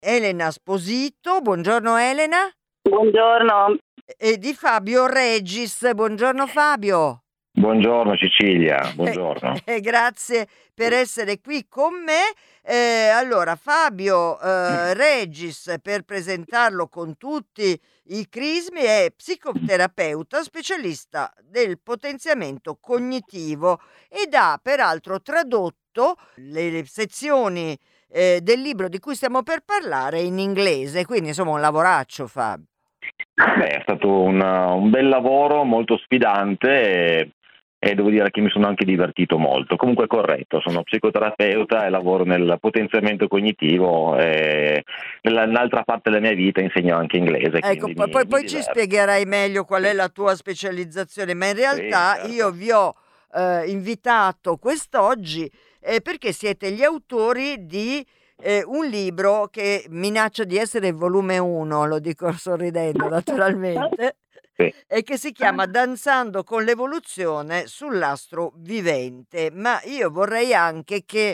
Elena Sposito. Buongiorno Elena. Buongiorno. E di Fabio Regis. Buongiorno Fabio. Buongiorno Cecilia, buongiorno. Grazie per essere qui con me. Allora, Fabio Regis, per presentarlo con tutti i crismi, è psicoterapeuta specialista del potenziamento cognitivo ed ha peraltro tradotto le sezioni del libro di cui stiamo per parlare in inglese, quindi insomma un lavoraccio, Fabio. Beh, è stato un bel lavoro, molto sfidante e devo dire che mi sono anche divertito molto. Comunque è corretto, sono psicoterapeuta e lavoro nel potenziamento cognitivo e nell'altra parte della mia vita insegno anche inglese. Ecco, poi ci spiegherai meglio qual è la tua specializzazione, ma in realtà certo. Io vi ho invitato quest'oggi perché siete gli autori di un libro che minaccia di essere il volume 1, lo dico sorridendo naturalmente, Sì. e che si chiama Danzando con l'evoluzione sull'astro vivente. Ma io vorrei anche che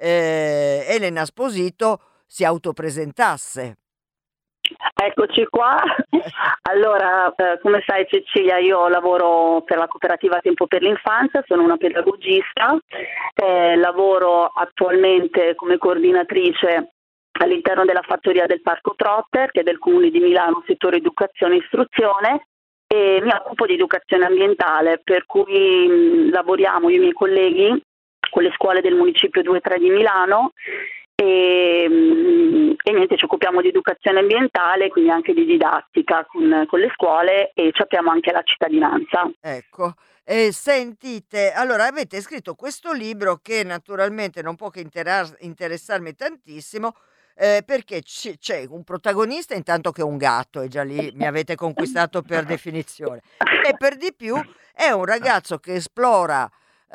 Elena Sposito si autopresentasse. Eccoci qua. Allora, come sai Cecilia, io lavoro per la cooperativa Tempo per l'Infanzia, sono una pedagogista, lavoro attualmente come coordinatrice all'interno della fattoria del Parco Trotter, che è del Comune di Milano, settore educazione e istruzione, e mi occupo di educazione ambientale, per cui lavoriamo io e i miei colleghi con le scuole del municipio 2-3 di Milano e niente, ci occupiamo di educazione ambientale, quindi anche di didattica con le scuole, e ci abbiamo anche la cittadinanza. Ecco, sentite, allora avete scritto questo libro che naturalmente non può che interessarmi tantissimo, perché c'è un protagonista intanto che è un gatto, e già lì mi avete conquistato per definizione, e per di più è un ragazzo che esplora,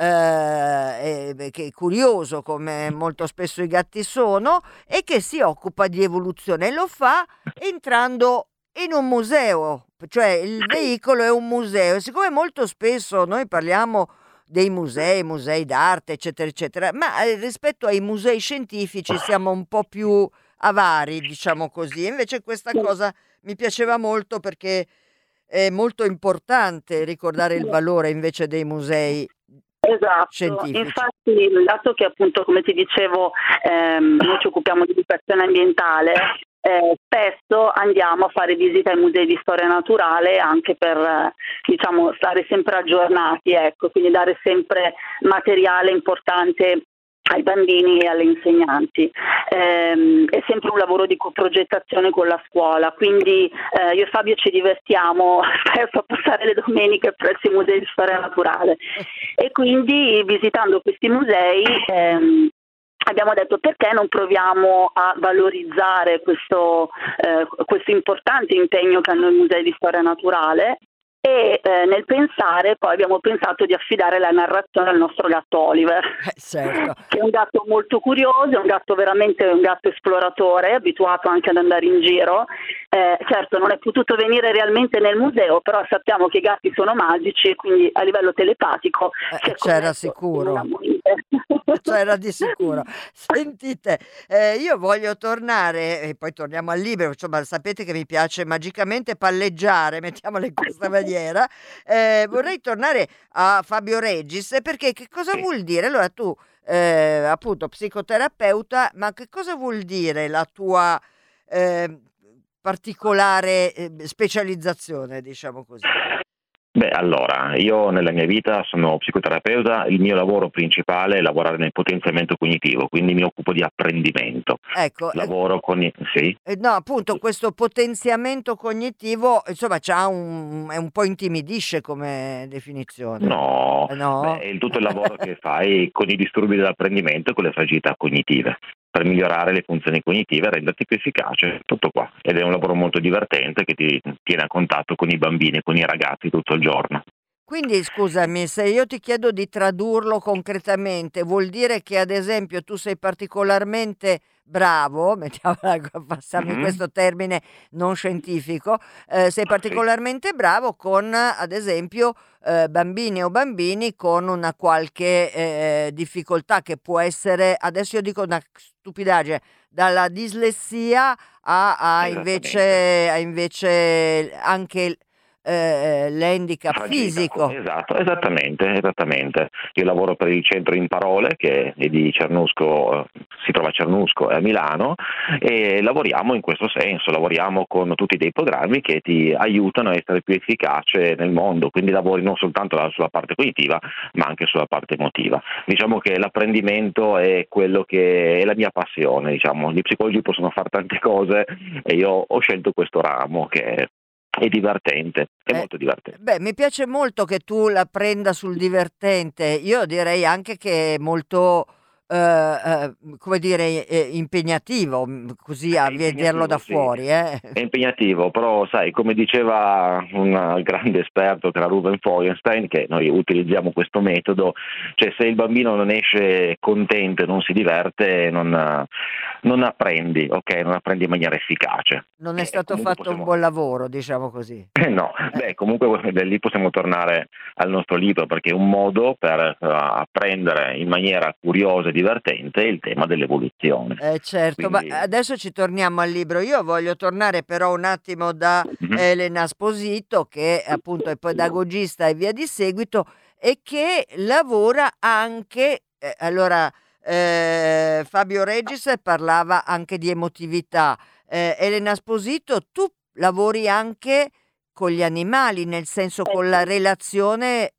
che è curioso come molto spesso i gatti sono, e che si occupa di evoluzione, e lo fa entrando in un museo, cioè il veicolo è un museo, e siccome molto spesso noi parliamo dei musei d'arte, eccetera, eccetera, ma rispetto ai musei scientifici siamo un po' più avari, diciamo così. E invece questa cosa mi piaceva molto, perché è molto importante ricordare il valore invece dei musei. Esatto, scientifici. Infatti, dato che appunto, come ti dicevo, noi ci occupiamo di educazione ambientale, spesso andiamo a fare visita ai musei di storia naturale anche per, diciamo, stare sempre aggiornati, ecco, quindi dare sempre materiale importante ai bambini e alle insegnanti. È sempre un lavoro di coprogettazione con la scuola, quindi io e Fabio ci divertiamo spesso a passare le domeniche presso i musei di storia naturale, e quindi visitando questi musei abbiamo detto: perché non proviamo a valorizzare questo importante impegno che hanno i musei di storia naturale. E nel pensare poi abbiamo pensato di affidare la narrazione al nostro gatto Oliver, Certo. che è un gatto molto curioso, è un gatto veramente un gatto esploratore, abituato anche ad andare in giro. Certo, non è potuto venire realmente nel museo, però sappiamo che i gatti sono magici, e quindi a livello telepatico c'era sicuro. C'era di sicuro. Sentite, io voglio tornare, e poi torniamo al libro, insomma sapete che mi piace magicamente palleggiare, mettiamola in questa maniera. Vorrei tornare a Fabio Regis, perché che cosa vuol dire? Allora tu, appunto psicoterapeuta, ma che cosa vuol dire la tua particolare specializzazione, diciamo così? Beh, allora, io nella mia vita sono psicoterapeuta, il mio lavoro principale è lavorare nel potenziamento cognitivo, quindi mi occupo di apprendimento. Ecco, Lavoro con sì. no, appunto questo potenziamento cognitivo, insomma, è un po' intimidisce come definizione. No, No? beh, tutto il lavoro che fai con i disturbi dell'apprendimento e con le fragilità cognitive, per migliorare le funzioni cognitive e renderti più efficace, tutto qua. Ed è un lavoro molto divertente che ti tiene a contatto con i bambini, con i ragazzi tutto il giorno. Quindi scusami, se io ti chiedo di tradurlo concretamente, vuol dire che ad esempio tu sei particolarmente bravo, mettiamola, passami Mhm. questo termine non scientifico, sei Ah, sì. particolarmente bravo con, ad esempio, bambini o bambini con una qualche difficoltà che può essere, adesso io dico una stupidaggine, dalla dislessia Esattamente. a invece anche l'handicap Fragilità, fisico. esatto, esattamente. Io lavoro per il centro in Parole, che è di Cernusco, si trova a Cernusco e a Milano, e lavoriamo in questo senso, lavoriamo con tutti dei programmi che ti aiutano a essere più efficace nel mondo, quindi lavori non soltanto sulla parte cognitiva, ma anche sulla parte emotiva. Diciamo che l'apprendimento è quello che è la mia passione, diciamo. Gli psicologi possono fare tante cose e io ho scelto questo ramo che è divertente, è Eh, molto divertente. beh, mi piace molto che tu la prenda sul divertente. Io direi anche che è molto, come dire, impegnativo, così È a vederlo da impegnativo, sì, fuori, eh. è impegnativo, però sai, come diceva un grande esperto che era Ruben Feuerstein, che noi utilizziamo questo metodo, cioè se il bambino non esce contento e non si diverte, non apprendi, ok? Non apprendi in maniera efficace. Non è E stato comunque fatto un possiamo. buon lavoro, diciamo così. No, Eh, comunque da lì possiamo tornare al nostro libro perché è un modo per apprendere in maniera curiosa e divertente il tema dell'evoluzione. certo, ma Quindi, adesso ci torniamo al libro. Io voglio tornare però un attimo da mhm, Elena Sposito, che appunto è pedagogista e via di seguito, e che lavora anche, allora, Fabio Regis parlava anche di emotività. Elena Sposito, tu lavori anche con gli animali, nel senso con la Ecco. relazione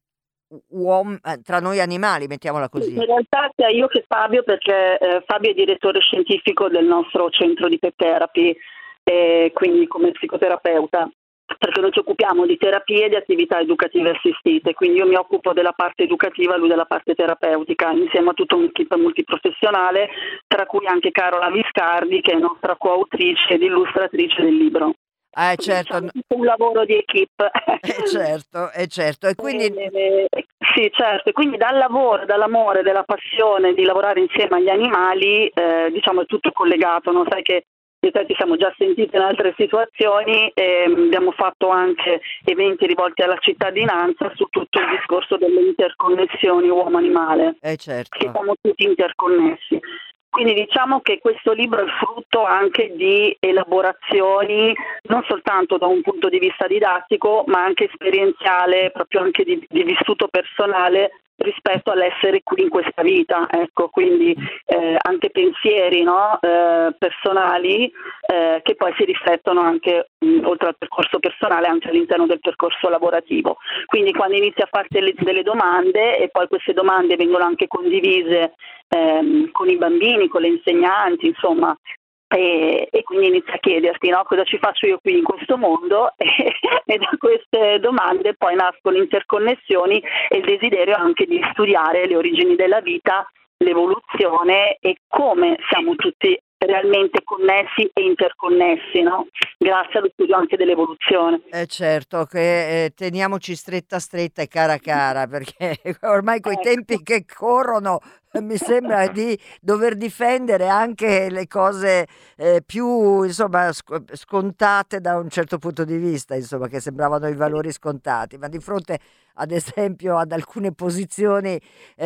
tra noi animali, mettiamola così. In realtà sia io che Fabio, perché Fabio è direttore scientifico del nostro centro di pet therapy, quindi come psicoterapeuta, perché noi ci occupiamo di terapie e di attività educative assistite, quindi io mi occupo della parte educativa, lui della parte terapeutica, insieme a tutta un'equipe multiprofessionale, tra cui anche Carola Viscardi, che è nostra coautrice ed illustratrice del libro. Quindi Certo, diciamo tutto un lavoro di equipe. certo, certo. E quindi Sì, certo, e quindi dal lavoro, dall'amore, dalla passione di lavorare insieme agli animali, diciamo è tutto collegato, no? Sai che io e te ci siamo già sentiti in altre situazioni e abbiamo fatto anche eventi rivolti alla cittadinanza su tutto il discorso delle interconnessioni uomo-animale, che certo. siamo tutti interconnessi. Quindi diciamo che questo libro è frutto anche di elaborazioni non soltanto da un punto di vista didattico, ma anche esperienziale, proprio anche di vissuto personale rispetto all'essere qui in questa vita, ecco, quindi anche pensieri, no? Personali che poi si riflettono anche oltre al percorso personale anche all'interno del percorso lavorativo. Quindi quando inizi a farti delle domande e poi queste domande vengono anche condivise con i bambini, con le insegnanti, insomma, e quindi inizi a chiederti, no, cosa ci faccio io qui in questo mondo e da queste domande poi nascono interconnessioni e il desiderio anche di studiare le origini della vita, l'evoluzione e come siamo tutti realmente connessi e interconnessi, no? Grazie allo studio anche dell'evoluzione. Certo che teniamoci stretta stretta e cara cara, perché ormai coi Ecco. tempi che corrono mi sembra di dover difendere anche le cose più insomma scontate da un certo punto di vista, insomma, che sembravano i valori scontati, ma di fronte ad esempio ad alcune posizioni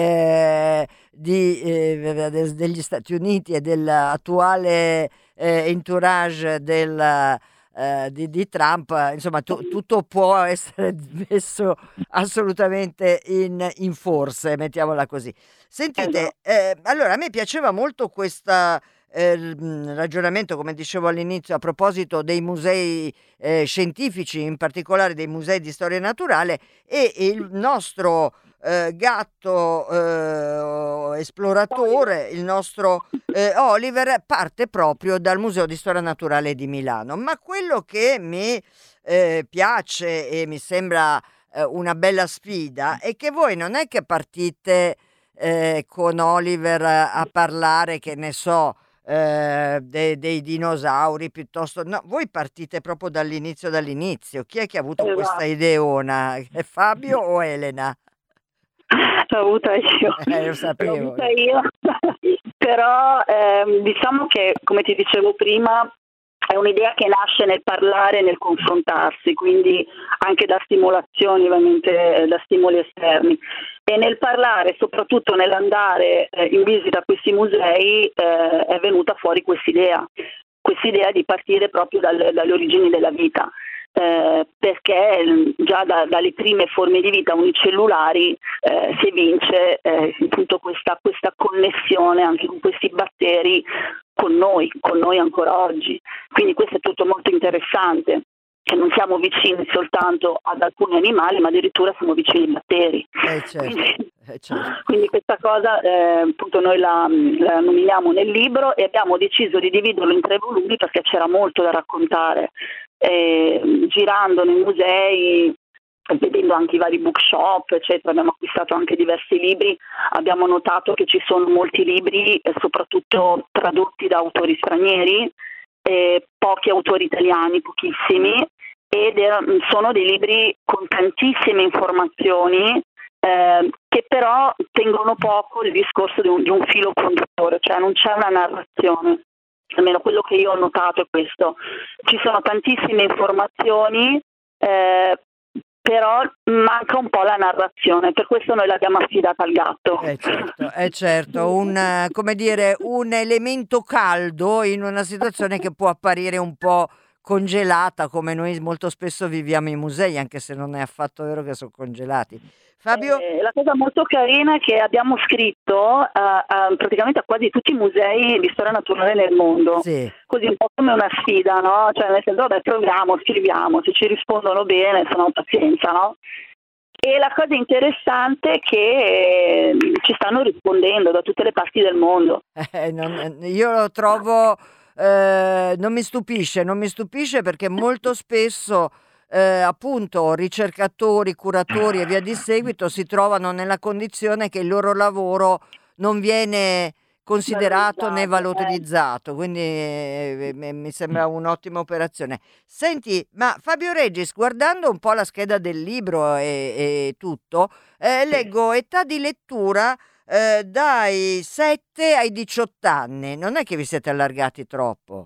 degli Stati Uniti e dell'attuale entourage di Trump, insomma, tutto può essere messo assolutamente in forse, mettiamola così. Sentite, Esatto. allora a me piaceva molto questo ragionamento, come dicevo all'inizio, a proposito dei musei scientifici, in particolare dei musei di storia naturale, e il nostro gatto esploratore, il nostro Oliver, parte proprio dal Museo di Storia Naturale di Milano. Ma quello che mi piace e mi sembra una bella sfida è che voi non è che partite con Oliver a parlare, che ne so, dei dinosauri piuttosto. No, voi partite proprio dall'inizio. Chi è che ha avuto questa Esatto. ideona? È Fabio o Elena? l'ho avuta io. Lo sapevo. L'ho avuta io. Però diciamo che, come ti dicevo prima, è un'idea che nasce nel parlare e nel confrontarsi, quindi anche da stimolazioni, ovviamente da stimoli esterni. E nel parlare, soprattutto nell'andare in visita a questi musei, è venuta fuori quest'idea di partire proprio dalle origini della vita. Perché già dalle prime forme di vita unicellulari si evince appunto questa connessione anche con questi batteri con noi ancora oggi. Quindi questo è tutto molto interessante, che non siamo vicini soltanto ad alcuni animali, ma addirittura siamo vicini ai batteri. Certo. Quindi questa cosa appunto noi la nominiamo nel libro e abbiamo deciso di dividerlo in 3 volumi perché c'era molto da raccontare. Girando nei musei, vedendo anche i vari bookshop, eccetera, abbiamo acquistato anche diversi libri, abbiamo notato che ci sono molti libri, soprattutto tradotti da autori stranieri, pochi autori italiani, pochissimi, ed sono dei libri con tantissime informazioni, che però tengono poco il discorso di un filo conduttore, cioè non c'è una narrazione. Almeno quello che io ho notato è questo. Ci sono tantissime informazioni, però manca un po' la narrazione, per questo noi l'abbiamo affidata al gatto. Certo, come dire, un elemento caldo in una situazione che può apparire un po' congelata, come noi molto spesso viviamo in musei, anche se non è affatto vero che sono congelati. Fabio? La cosa molto carina è che abbiamo scritto praticamente a quasi tutti i musei di storia naturale nel mondo, sì. Così un po' come una sfida, no? Cioè nel senso, vabbè, proviamo, scriviamo, se ci rispondono bene, se no pazienza, no? E la cosa interessante è che ci stanno rispondendo da tutte le parti del mondo. Io lo trovo, non mi stupisce perché molto spesso appunto ricercatori, curatori e via di seguito si trovano nella condizione che il loro lavoro non viene considerato né valorizzato, quindi mi sembra un'ottima operazione. Senti, ma Fabio Regis, guardando un po' la scheda del libro e tutto, leggo età di lettura dai 7 ai 18 anni, non è che vi siete allargati troppo?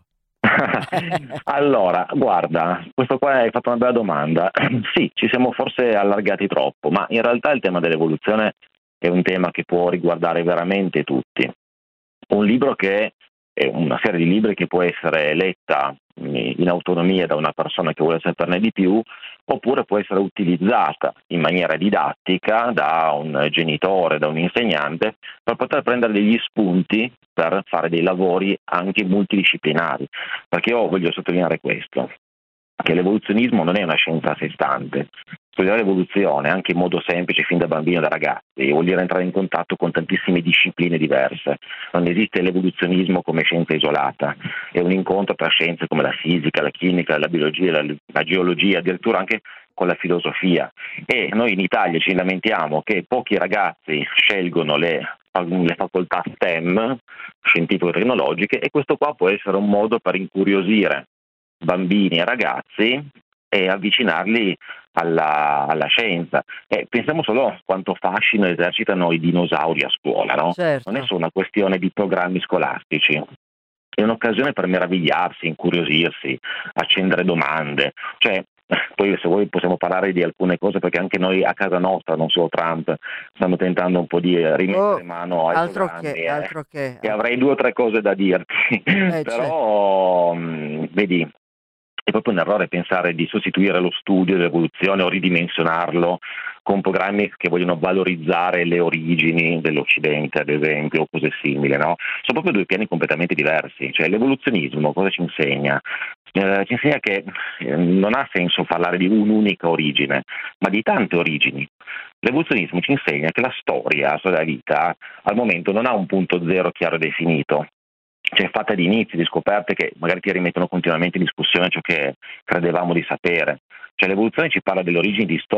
Allora, guarda, questo qua hai fatto una bella domanda. Sì, ci siamo forse allargati troppo, ma in realtà il tema dell'evoluzione è un tema che può riguardare veramente tutti. Un libro che è una serie di libri che può essere letta in autonomia da una persona che vuole saperne di più, oppure può essere utilizzata in maniera didattica da un genitore, da un insegnante, per poter prendere degli spunti per fare dei lavori anche multidisciplinari. Perché io voglio sottolineare questo, che l'evoluzionismo non è una scienza a sé stante. Studiare l'evoluzione anche in modo semplice fin da bambino e da ragazzi vuol dire entrare in contatto con tantissime discipline diverse. Non esiste l'evoluzionismo come scienza isolata, è un incontro tra scienze come la fisica, la chimica, la biologia, la geologia, addirittura anche con la filosofia. E noi in Italia ci lamentiamo che pochi ragazzi scelgono le facoltà STEM, scientifico-tecnologiche, e questo qua può essere un modo per incuriosire bambini e ragazzi e avvicinarli alla scienza. Pensiamo solo a quanto fascino esercitano i dinosauri a scuola, no? Certo. Non è solo una questione di programmi scolastici, è un'occasione per meravigliarsi, incuriosirsi, accendere domande. Cioè, poi se vuoi possiamo parlare di alcune cose, perché anche noi a casa nostra, non solo Trump, stiamo tentando un po' di rimettere mano ai programmi, altro che. E avrei 2 o 3 cose da dirti, però vedi, è proprio un errore pensare di sostituire lo studio dell'evoluzione o ridimensionarlo con programmi che vogliono valorizzare le origini dell'Occidente, ad esempio, o cose simili, no? Sono proprio 2 piani completamente diversi. Cioè, l'evoluzionismo cosa ci insegna? Ci insegna che non ha senso parlare di un'unica origine, ma di tante origini. L'evoluzionismo ci insegna che la storia della vita al momento non ha un punto zero chiaro e definito. Cioè, fatta di inizi, di scoperte che magari ti rimettono continuamente in discussione ciò che credevamo di sapere. Cioè, l'evoluzione ci parla delle origini di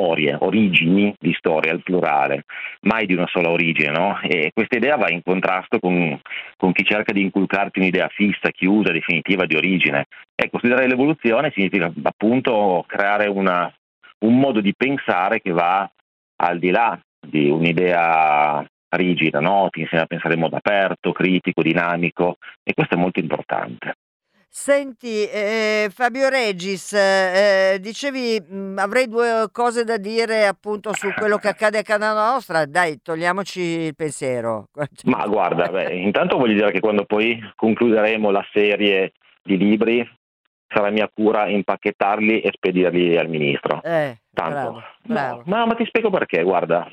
storie al plurale, mai di una sola origine, no? E questa idea va in contrasto con chi cerca di inculcarti un'idea fissa, chiusa, definitiva di origine. Ecco, studiare l'evoluzione significa appunto creare un modo di pensare che va al di là di un'idea rigida, no? Ti insegna a pensare in modo aperto, critico, dinamico, e questo è molto importante. Senti, Fabio Regis, dicevi, avrei due cose da dire appunto su quello che accade a casa nostra. Dai, togliamoci il pensiero. Ma guarda, intanto voglio dire che quando poi concluderemo la serie di libri sarà mia cura impacchettarli e spedirli al ministro. Tanto. Bravo. No, ma ti spiego perché, guarda,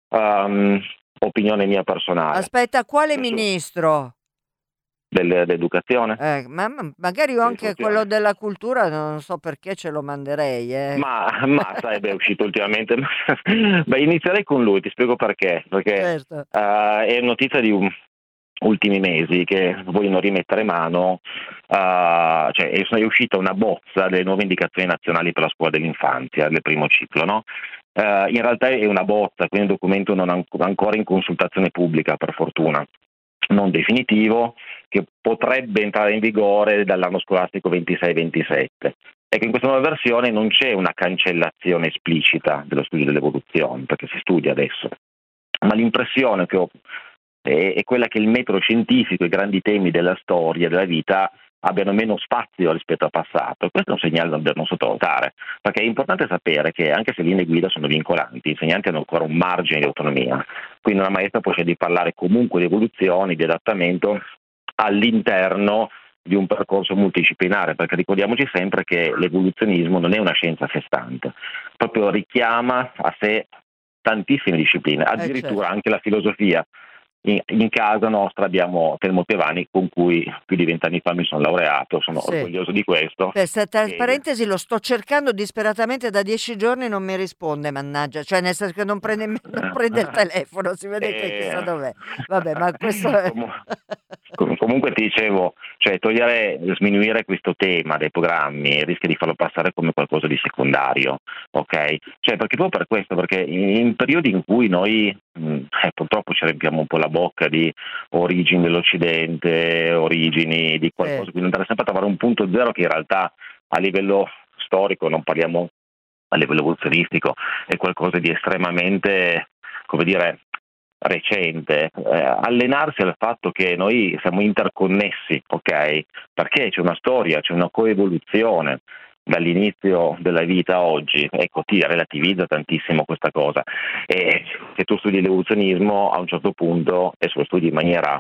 opinione mia personale. Aspetta, quale ministro? Dell'educazione. Magari anche quello della cultura, non so perché ce lo manderei. Ma sai, è uscito ultimamente. Beh, inizierei con lui, ti spiego perché. Perché certo. È notizia di ultimi mesi che vogliono rimettere mano, cioè è uscita una bozza delle nuove indicazioni nazionali per la scuola dell'infanzia, del primo ciclo, no? In realtà è una bozza, quindi un documento non ancora in consultazione pubblica, per fortuna, non definitivo, che potrebbe entrare in vigore dall'anno scolastico 26-27. Ecco, in questa nuova versione non c'è una cancellazione esplicita dello studio dell'evoluzione, perché si studia adesso, ma l'impressione che ho è quella che il metodo scientifico e i grandi temi della storia, della vita, abbiano meno spazio rispetto al passato. Questo è un segnale da non sottovalutare, perché è importante sapere che anche se le linee guida sono vincolanti, gli insegnanti hanno ancora un margine di autonomia, quindi una maestra può scegliere di parlare comunque di evoluzione, di adattamento all'interno di un percorso multidisciplinare, perché ricordiamoci sempre che l'evoluzionismo non è una scienza a sé stante, proprio richiama a sé tantissime discipline, addirittura certo. Anche la filosofia. In casa nostra abbiamo Telmo Pievani, con cui più di 20 anni fa mi sono laureato, sono orgoglioso di questo. Tra parentesi, lo sto cercando disperatamente da 10 giorni, non mi risponde, mannaggia, cioè nel senso che non prende il telefono, si vede che chissà dov'è. Vabbè, ma questo è... Comunque ti dicevo, cioè sminuire questo tema dei programmi rischia di farlo passare come qualcosa di secondario, ok? Cioè, perché proprio per questo, perché in periodi in cui noi purtroppo ci riempiamo un po' la bocca di origini dell'Occidente, origini di qualcosa, quindi andare sempre a trovare un punto zero che in realtà a livello storico, non parliamo a livello evoluzionistico, è qualcosa di estremamente, come dire, recente. Allenarsi al fatto che noi siamo interconnessi, ok? Perché c'è una storia, c'è una coevoluzione dall'inizio della vita a oggi, ecco, ti relativizza tantissimo questa cosa, e se tu studi l'evoluzionismo a un certo punto, e se lo studi in maniera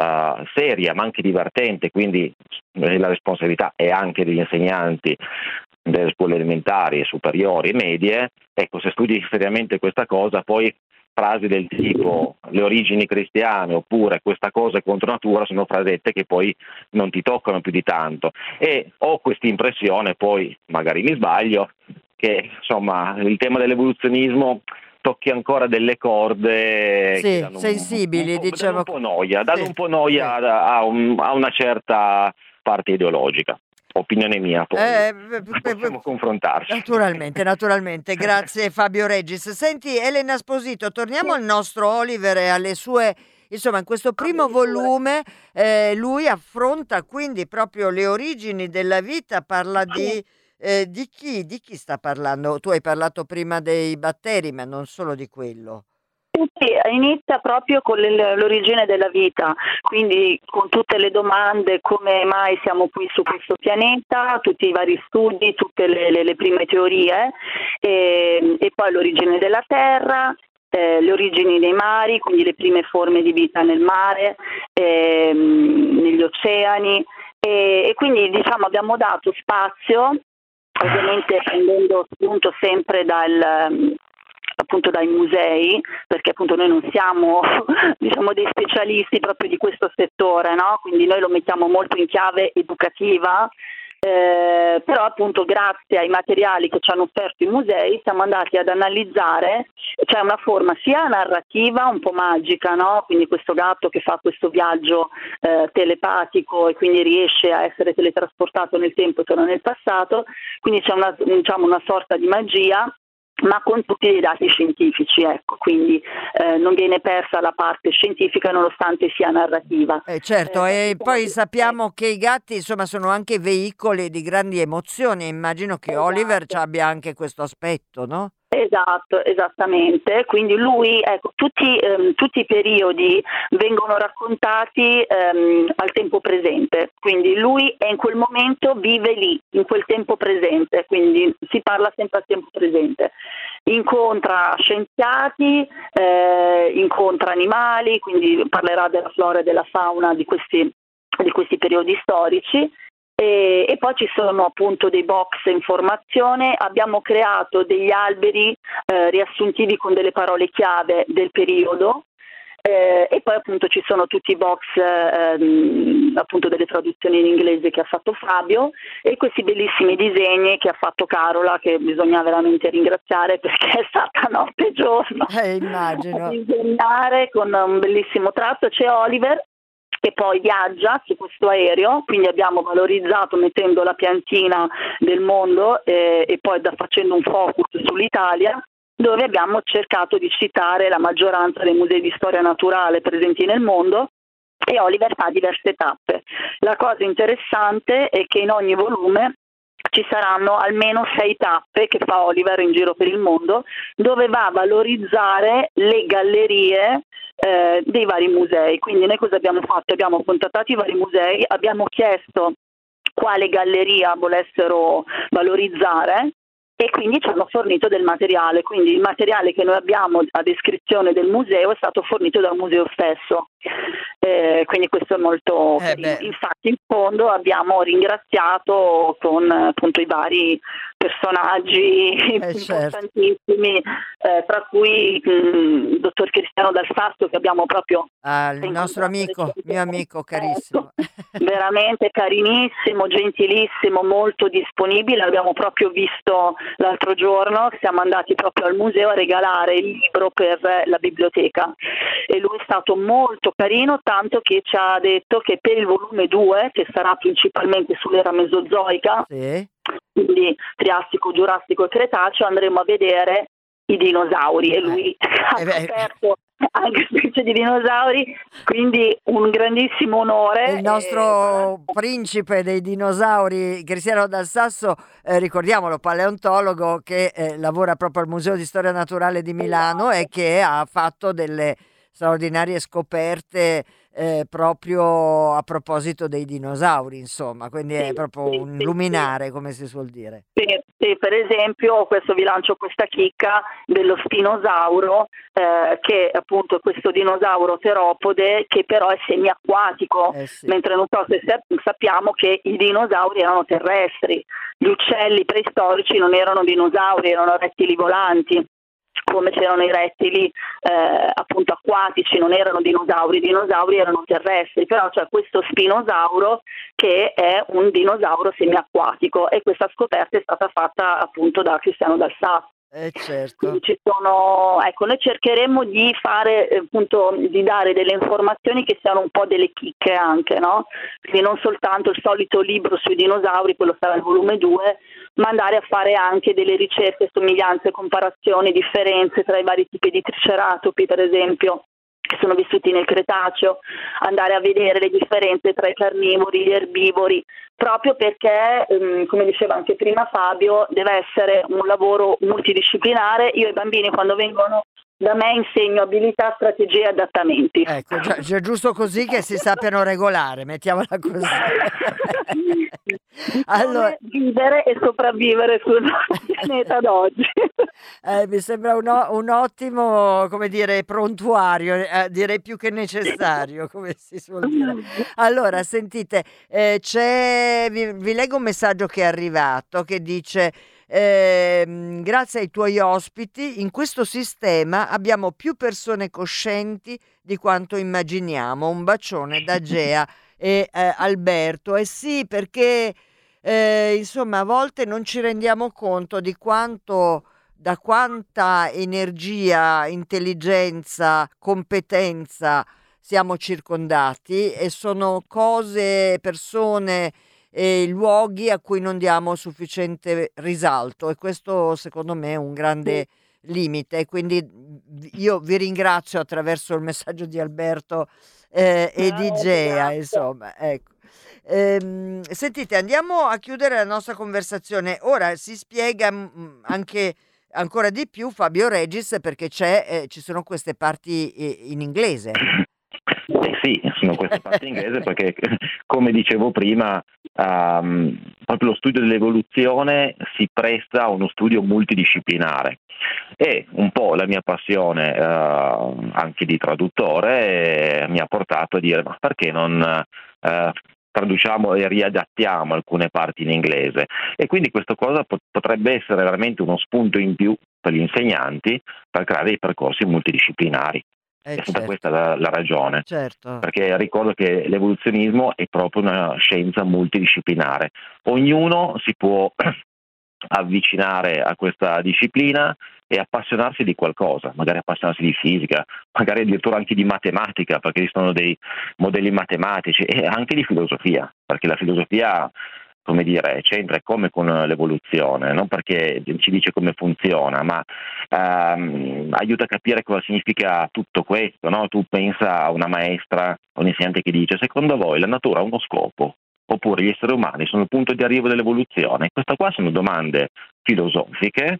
seria ma anche divertente, quindi la responsabilità è anche degli insegnanti delle scuole elementari, superiori e medie, ecco, se studi seriamente questa cosa, poi frasi del tipo le origini cristiane oppure questa cosa è contro natura sono frasette che poi non ti toccano più di tanto, e ho questa impressione, poi magari mi sbaglio, che insomma il tema dell'evoluzionismo tocchi ancora delle corde che danno sensibili, danno un po' noia, a una certa parte ideologica. Opinione mia, poi possiamo confrontarci. Naturalmente. Grazie Fabio Regis. Senti, Elena Sposito, torniamo al nostro Oliver e alle sue... Insomma, in questo primo volume lui affronta quindi proprio le origini della vita, parla di chi sta parlando? Tu hai parlato prima dei batteri, ma non solo di quello. Sì, inizia proprio con l'origine della vita, quindi con tutte le domande: come mai siamo qui su questo pianeta, tutti i vari studi, tutte le prime teorie, e poi l'origine della Terra, le origini dei mari, quindi le prime forme di vita nel mare, negli oceani, e quindi diciamo abbiamo dato spazio, ovviamente prendendo spunto sempre appunto dai musei, perché appunto noi non siamo diciamo dei specialisti proprio di questo settore, no? Quindi noi lo mettiamo molto in chiave educativa, però appunto grazie ai materiali che ci hanno offerto i musei siamo andati ad analizzare, c'è una forma sia narrativa, un po' magica, no? Quindi questo gatto che fa questo viaggio telepatico e quindi riesce a essere teletrasportato nel tempo e torna nel passato, quindi c'è una sorta di magia, ma con tutti i dati scientifici, ecco, quindi non viene persa la parte scientifica nonostante sia narrativa. Certo, e poi sappiamo che i gatti insomma sono anche veicoli di grandi emozioni, immagino che Oliver ci abbia anche questo aspetto, no? Esatto, esattamente. Quindi lui, ecco, tutti i periodi vengono raccontati al tempo presente, quindi lui è in quel momento, vive lì, in quel tempo presente, quindi si parla sempre al tempo presente. Incontra scienziati, incontra animali, quindi parlerà della flora e della fauna di questi periodi storici. E poi ci sono appunto dei box informazione, abbiamo creato degli alberi riassuntivi con delle parole chiave del periodo, e poi appunto ci sono tutti i box appunto delle traduzioni in inglese che ha fatto Fabio, e questi bellissimi disegni che ha fatto Carola, che bisogna veramente ringraziare perché è stata notte e giorno Immagino. a disegnare con un bellissimo tratto. C'è Oliver che poi viaggia su questo aereo, quindi abbiamo valorizzato mettendo la piantina del mondo e poi facendo un focus sull'Italia, dove abbiamo cercato di citare la maggioranza dei musei di storia naturale presenti nel mondo, e Oliver fa diverse tappe. La cosa interessante è che in ogni volume ci saranno almeno 6 tappe che fa Oliver in giro per il mondo, dove va a valorizzare le gallerie dei vari musei. Quindi noi cosa abbiamo fatto? Abbiamo contattato i vari musei, abbiamo chiesto quale galleria volessero valorizzare, e quindi ci hanno fornito del materiale. Quindi il materiale che noi abbiamo a descrizione del museo è stato fornito dal museo stesso, quindi questo è molto carino. Infatti in fondo abbiamo ringraziato con appunto i vari personaggi importantissimi, tra cui il dottor Cristiano Dal Sasso, che abbiamo proprio il nostro amico, mio amico carissimo. Veramente carinissimo, gentilissimo, molto disponibile. L'abbiamo proprio visto l'altro giorno, siamo andati proprio al museo a regalare il libro per la biblioteca, e lui è stato molto carino, tanto che ci ha detto che per il volume 2, che sarà principalmente sull'era mesozoica, quindi Triassico, Giurassico e Cretaceo, andremo a vedere i dinosauri, e lui ha scoperto anche specie di dinosauri, quindi un grandissimo onore. Il nostro principe dei dinosauri, Cristiano Dal Sasso, ricordiamolo, paleontologo che lavora proprio al Museo di Storia Naturale di Milano e che ha fatto delle straordinarie scoperte proprio a proposito dei dinosauri, insomma, quindi è proprio un luminare, come si suol dire. Sì, per esempio, questo vi lancio questa chicca dello spinosauro, che appunto è questo dinosauro teropode che però è semiacquatico, mentre non so se sappiamo che i dinosauri erano terrestri, gli uccelli preistorici non erano dinosauri, erano rettili volanti, come c'erano i rettili appunto acquatici, non erano dinosauri, i dinosauri erano terrestri, però c'è questo spinosauro che è un dinosauro semiacquatico, e questa scoperta è stata fatta appunto da Cristiano Dal Sasso. Certo. Quindi noi cercheremo di fare appunto, di dare delle informazioni che siano un po' delle chicche anche, no? Quindi non soltanto il solito libro sui dinosauri, quello sarà il volume 2, ma andare a fare anche delle ricerche, somiglianze, comparazioni, differenze tra i vari tipi di triceratopi, per esempio, che sono vissuti nel Cretaceo, andare a vedere le differenze tra i carnivori, gli erbivori, proprio perché, come diceva anche prima Fabio, deve essere un lavoro multidisciplinare. Io ai bambini, quando vengono da me, insegno abilità, strategie e adattamenti. Ecco, già giusto così, che si sappiano regolare, mettiamola così. Allora, vivere e sopravvivere sul nostro pianeta d'oggi. Mi sembra un ottimo, come dire, prontuario, direi più che necessario, come si suol dire. Allora, sentite, vi leggo un messaggio che è arrivato che dice: grazie ai tuoi ospiti, in questo sistema abbiamo più persone coscienti di quanto immaginiamo. Un bacione da Gea e Alberto. Sì, perché insomma a volte non ci rendiamo conto di da quanta energia, intelligenza, competenza siamo circondati, e sono cose, persone e luoghi a cui non diamo sufficiente risalto, e questo secondo me è un grande limite. Quindi io vi ringrazio attraverso il messaggio di Alberto e di Gea, insomma, ecco. Sentite, andiamo a chiudere la nostra conversazione. Ora si spiega anche ancora di più Fabio Regis perché ci sono queste parti in inglese. Sì, sono queste parti in inglese perché, come dicevo prima, proprio lo studio dell'evoluzione si presta a uno studio multidisciplinare e un po' la mia passione anche di traduttore mi ha portato a dire ma perché non traduciamo e riadattiamo alcune parti in inglese, e quindi questa cosa potrebbe essere veramente uno spunto in più per gli insegnanti per creare dei percorsi multidisciplinari. È stata Certo, questa la ragione, certo. perché ricordo che l'evoluzionismo è proprio una scienza multidisciplinare. Ognuno si può avvicinare a questa disciplina e appassionarsi di qualcosa, magari appassionarsi di fisica, magari addirittura anche di matematica, perché esistono dei modelli matematici, e anche di filosofia, perché la filosofia, come dire, c'entra come con l'evoluzione, non perché ci dice come funziona, ma aiuta a capire cosa significa tutto questo, no? Tu pensa a una maestra, un insegnante che dice: secondo voi la natura ha uno scopo? Oppure gli esseri umani sono il punto di arrivo dell'evoluzione? Queste qua sono domande filosofiche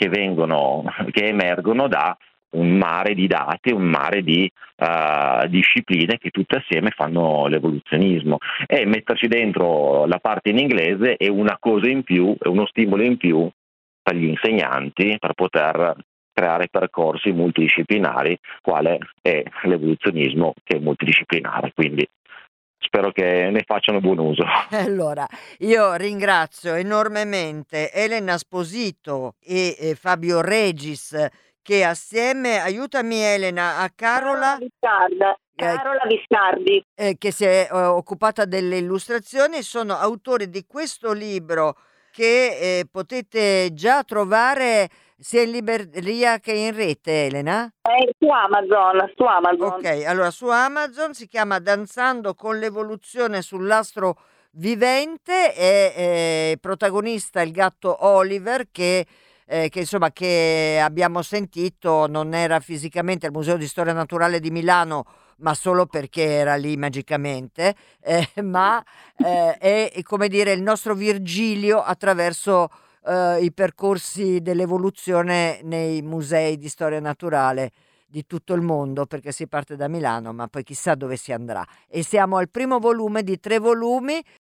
che emergono da un mare di dati, un mare di discipline che tutte assieme fanno l'evoluzionismo, e metterci dentro la parte in inglese è una cosa in più, è uno stimolo in più per gli insegnanti per poter creare percorsi multidisciplinari, quale è l'evoluzionismo che è multidisciplinare, quindi spero che ne facciano buon uso. Allora, io ringrazio enormemente Elena Sposito e Fabio Regis che assieme, aiutami Elena, a Carola, eh, Carola Viscardi. che si è occupata delle illustrazioni, sono autori di questo libro che potete già trovare sia in libreria che in rete, Elena? È su Amazon, su Amazon. Ok, allora su Amazon si chiama Danzando con l'evoluzione sull'astro vivente e protagonista il gatto Oliver che insomma che abbiamo sentito non era fisicamente al Museo di Storia Naturale di Milano ma solo perché era lì magicamente, ma è come dire il nostro Virgilio attraverso i percorsi dell'evoluzione nei musei di storia naturale di tutto il mondo, perché si parte da Milano, ma poi chissà dove si andrà. E siamo al primo volume di 3 volumi